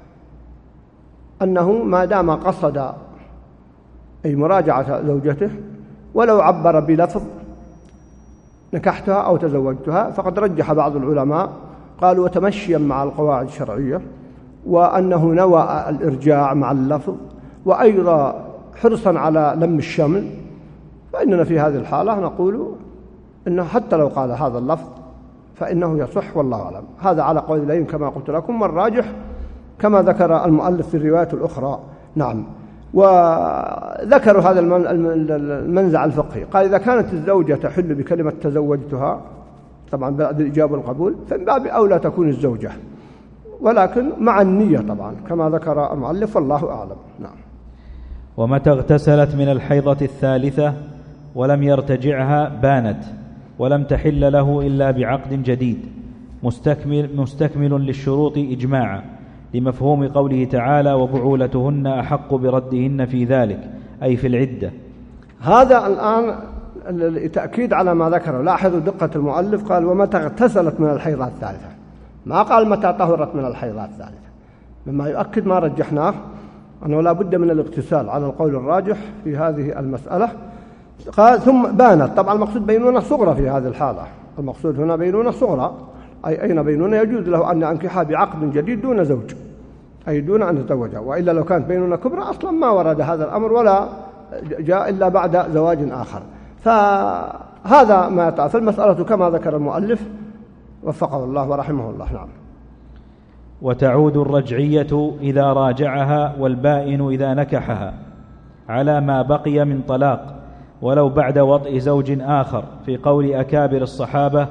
أنه ما دام قصد أي مراجعة زوجته ولو عبر بلفظ نكحتها أو تزوجتها، فقد رجح بعض العلماء قالوا وتمشيا مع القواعد الشرعية، وأنه نوى الإرجاع مع اللفظ، وأيضا حرصا على لم الشمل، فإننا في هذه الحالة نقول إنه حتى لو قال هذا اللفظ فإنه يصح والله أعلم. هذا على قولين كما قلت لكم، والراجح كما ذكر المؤلف في الروايات الأخرى. نعم. وذكروا هذا المنزع الفقهي، قال إذا كانت الزوجة تحل بكلمة تزوجتها طبعا بعد الإجابة والقبول، فمن باب أولى تكون الزوجة، ولكن مع النية طبعا كما ذكر المؤلف والله أعلم. نعم. ومتى اغتسلت من الحيضة الثالثة ولم يرتجعها بانت، ولم تحل له إلا بعقد جديد مستكمل للشروط إجماعا، لمفهوم قوله تعالى وبعولتهن أحق بردهن في ذلك، أي في العدة. هذا الآن لتأكيد على ما ذكره، لاحظوا دقة المؤلف، قال ومتى اغتسلت من الحيضة الثالثة، ما قال متى طهرت من الحيضة الثالثة، مما يؤكد ما رجحناه أنه لا بد من الاغتسال على القول الراجح في هذه المسألة. قال ثم بانت، طبعا المقصود بينونة صغرى في هذه الحالة، المقصود هنا بينونة صغرى، أي أين بينونة يجوز له أن ينكحها بعقد جديد دون زوج، أي دون أن يتزوجها، وإلا لو كانت بينونة كبرى أصلا ما ورد هذا الأمر ولا جاء إلا بعد زواج آخر. فهذا ما يطع في المسألة كما ذكر المؤلف وفقه الله ورحمه الله. نعم. وتعود الرجعية إذا راجعها، والبائن إذا نكحها، على ما بقي من طلاق ولو بعد وطء زوج آخر، في قول أكابر الصحابة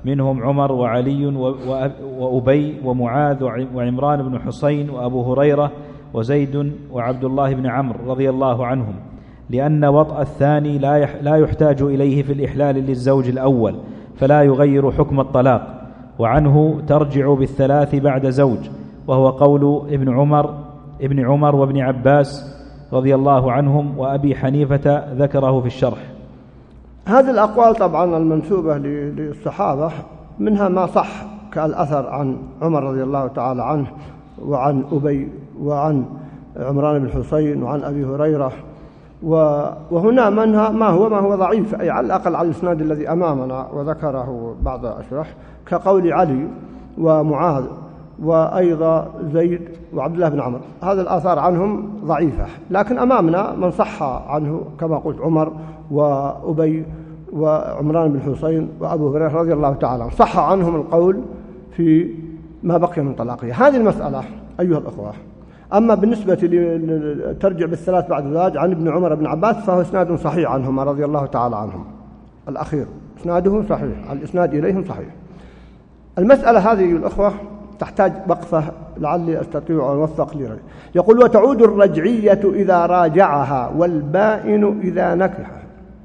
منهم عمر وعلي وأبي ومعاذ وعمران بن حسين وأبو هريرة وزيد وعبد الله بن عمرو رضي الله عنهم، لأن وطأ الثاني لا يحتاج إليه في الإحلال للزوج الأول، فلا يغير حكم الطلاق، وعنه ترجع بالثلاث بعد زوج، وهو قول ابن عمر وابن عباس رضي الله عنهم، وأبي حنيفة ذكره في الشرح. هذه الأقوال طبعا المنسوبة للصحابة منها ما صح كالأثر عن عمر رضي الله تعالى عنه وعن أبي وعن عمران بن حسين وعن أبي هريرة، وهنا منها ما هو ضعيف، أي على الأقل على الإسناد الذي أمامنا وذكره بعض أشرح، كقول علي ومعاذ وأيضا زيد وعبد الله بن عمرو. هذه الآثار عنهم ضعيفة، لكن أمامنا من صح عنه كما قلت عمر وأبي وعمران بن حسين وأبو هريرة رضي الله تعالى عنه، صح عنهم القول في ما بقي من طلاقه. هذه المسألة أيها الأخوة. أما بالنسبة ترجع بالثلاث بعد زواج عن ابن عمر بن عباس فهو إسناد صحيح عنهما رضي الله تعالى عنهم، الأخير إسناده صحيح، الإسناد إليهم صحيح. المسألة هذه أيها الأخوة تحتاج وقفة لعلي أستطيع أن أوفق لي. يقول: وتعود الرجعية إذا راجعها والبائن إذا نكحها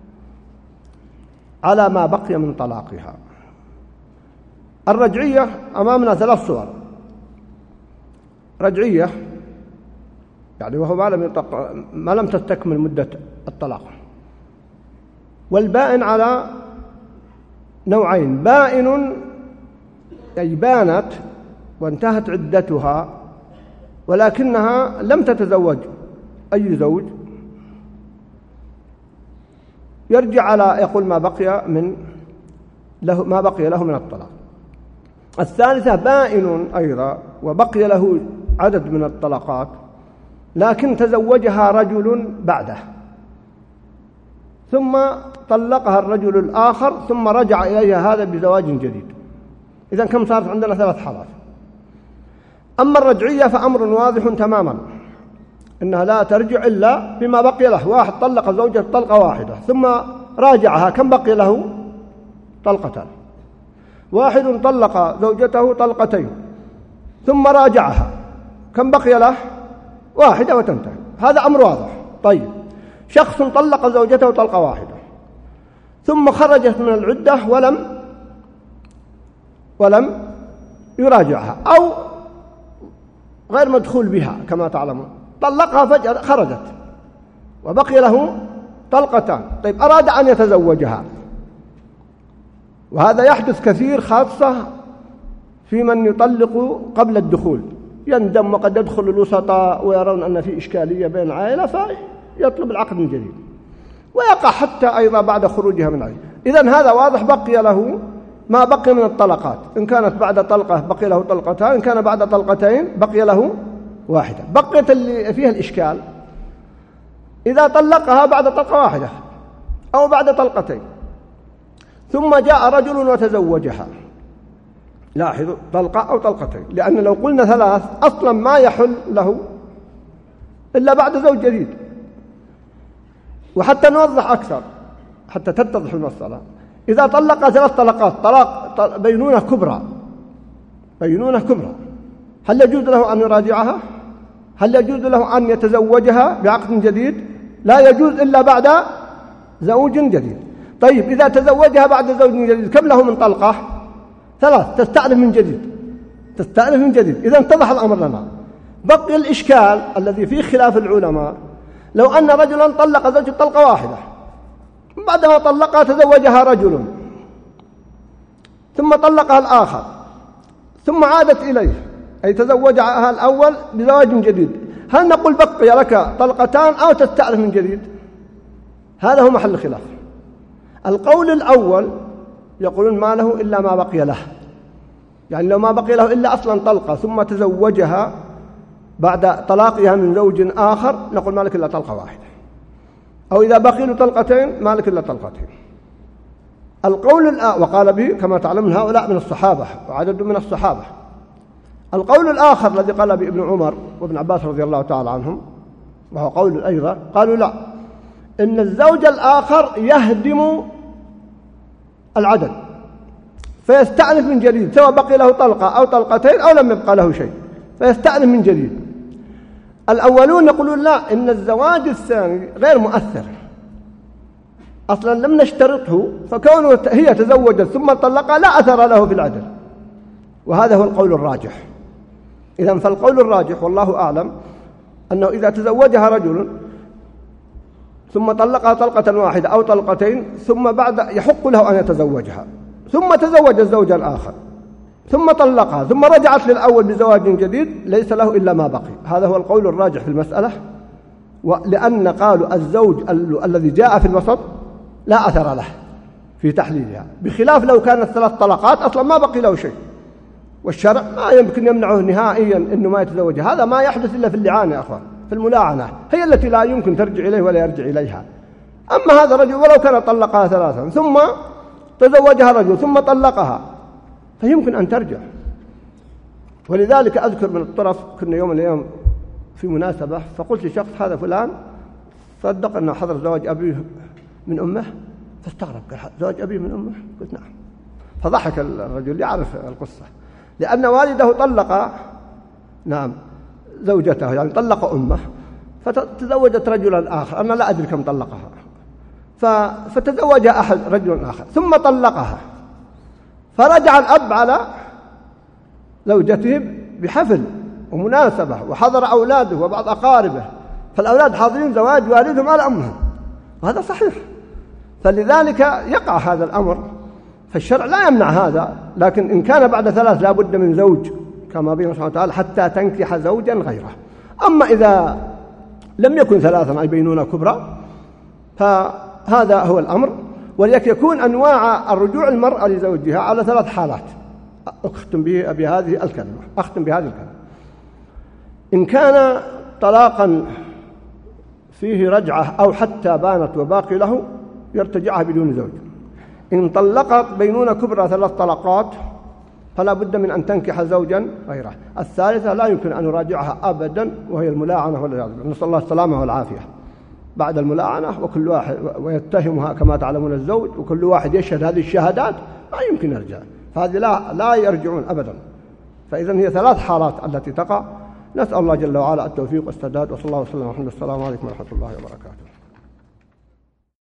على ما بقي من طلاقها. الرجعية أمامنا ثلاث صور. رجعية يعني وهو ما لم تستكمل مدة الطلاق، والبائن على نوعين: بائن أي بانت وانتهت عدتها ولكنها لم تتزوج أي زوج، يرجع على يقول ما بقي له من الطلاق. الثالثة بائن أيضا وبقي له عدد من الطلاقات لكن تزوجها رجل بعده، ثم طلقها الرجل الآخر ثم رجع إليها هذا بزواج جديد. إذن كم صارت عندنا؟ ثلاث حالات. أما الرجعية فأمر واضح تماما، إنها لا ترجع إلا بما بقي له. واحد طلق زوجته طلقة واحدة ثم راجعها، كم بقي له؟ طلقتان. واحد طلق زوجته طلقتين ثم راجعها، كم بقي له؟ واحدة وتنتهي. هذا أمر واضح. طيب، شخص طلق زوجته طلقة واحدة ثم خرجت من العدة ولم يراجعها، أو غير مدخول بها كما تعلمون، طلقها فجأة خرجت وبقي له طلقتان. طيب، أراد أن يتزوجها، وهذا يحدث كثير خاصة في من يطلق قبل الدخول، يندم وقد يدخل الوسطاء ويرون أن في إشكالية بين العائلة فيطلب العقد من جديد، ويقع حتى أيضا بعد خروجها من العائلة. إذن هذا واضح، بقي له ما بقي من الطلقات. إن كانت بعد طلقة بقي له طلقتان، إن كان بعد طلقتين بقي له واحدة. بقيت اللي فيها الإشكال إذا طلقها بعد طلقة واحدة أو بعد طلقتين ثم جاء رجل وتزوجها. لاحظوا، طلقة أو طلقتين، لأن لو قلنا ثلاث أصلا ما يحل له إلا بعد زوج جديد. وحتى نوضح أكثر حتى تتضح المسألة، إذا طلق ثلاث طلقات، طلاق بينونة كبرى، هل يجوز له أن يراجعها؟ هل يجوز له أن يتزوجها بعقد جديد؟ لا يجوز إلا بعد زوج جديد. طيب، إذا تزوجها بعد زوج جديد كم له من طلقة؟ ثلاث، تستأنف من جديد. إذا اتضح الأمر لنا. بقي الإشكال الذي فيه خلاف العلماء، لو أن رجلا طلق زوجته طلقة واحدة، بعدما طلقها تزوجها رجل ثم طلقها الآخر ثم عادت إليه، أي تزوجها الأول بزواج جديد، هل نقول بقي لك طلقتان أو تستأنف من جديد؟ هذا هو محل الخلاف. القول الأول يقولون ما له إلا ما بقي له، يعني لو ما بقي له إلا أصلا طلقة ثم تزوجها بعد طلاقها من زوج آخر نقول ما لك إلا طلقة واحدة، أو إذا بقي له طلقتين ما لك إلا طلقتين. القول وقال به كما تعلمون هؤلاء من الصحابة وعدد من الصحابة. القول الآخر الذي قال به ابن عمر وابن عباس رضي الله تعالى عنهم، وهو قول أيضا، قالوا لا، إن الزوج الآخر يهدم العدد، فيستأنف من جديد، سواء بقي له طلقة أو طلقتين أو لم يبقى له شيء، فيستأنف من جديد. الأولون يقولون لا، إن الزواج الثاني غير مؤثر، أصلا لم نشترطه، فكونه هي تزوجت ثم طلقها لا أثر له في العدل، وهذا هو القول الراجح. إذن فالقول الراجح والله أعلم أنه إذا تزوجها رجل ثم طلقها طلقة واحدة أو طلقتين، ثم بعد يحق له أن يتزوجها، ثم تزوج الزوج الآخر ثم طلقها ثم رجعت للأول بزواج جديد، ليس له إلا ما بقي. هذا هو القول الراجح في المسألة، لأن قالوا الزوج الذي جاء في الوسط لا أثر له في تحليلها، بخلاف لو كانت 3 طلقات أصلا ما بقي له شيء، والشرع ما يمكن يمنعه نهائيا أنه ما يتزوج. هذا ما يحدث إلا في اللعان يا أخوان، في الملاعنة هي التي لا يمكن ترجع إليه ولا يرجع إليها. أما هذا الرجل ولو كان طلقها 3 ثم تزوجها رجل ثم طلقها فيمكن أن ترجع. ولذلك أذكر من الطرف، كنا يوم من الأيام في مناسبة فقلت لشخص هذا فلان صدق أنه حضر زواج أبيه من أمه، فاستغرب قال زواج أبيه من أمه؟ قلت نعم. فضحك الرجل يعرف القصة، لأن والده طلق نعم زوجته، يعني طلق أمه فتزوجت رجلا آخر، أنا لا أدري كم طلقها، فتزوج أحد رجل آخر ثم طلقها، فرجع الأب على زوجته بحفل ومناسبة وحضر أولاده وبعض أقاربه، فالأولاد حاضرين زواج والدهم على أمهم، وهذا صحيح. فلذلك يقع هذا الأمر، فالشرع لا يمنع هذا، لكن إن كان بعد 3 لا بد من زوج كما بين سبحانه وتعالى حتى تنكح زوجا غيره. أما إذا لم يكن 3 أي بينونة كبرى فهذا هو الأمر. ولذلك يكون أنواع الرجوع المرأة لزوجها على 3 حالات. أختم بهذه الكلمة. إن كان طلاقا فيه رجعة أو حتى بانت وباقي له يرتجعها بدون زوج. إن طلقت بينونة كبرى 3 طلقات فلا بد من أن تنكح زوجا غيره. الثالثة لا يمكن أن يراجعها أبدا، وهي الملاعنة والعياذ بالله، نسأل الله السلامة والعافية. بعد الملاعنة وكل واحد ويتهمها كما تعلمون الزوج، وكل واحد يشهد هذه الشهادات، ما يمكن يرجع، فهذه لا يرجعون أبدا. فإذن هي 3 حالات التي تقع. نسأل الله جل وعلا التوفيق والسداد، وصلى الله وسلم على محمد. السلام عليكم ورحمة الله وبركاته.